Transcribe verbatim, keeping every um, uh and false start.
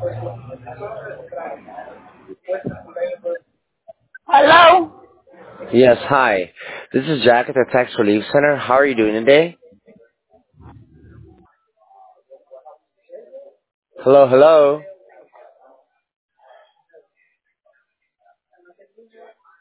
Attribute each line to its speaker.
Speaker 1: Hello?
Speaker 2: Yes, hi. This is Jack at the Tax Relief Center. How are you doing today? Hello, hello.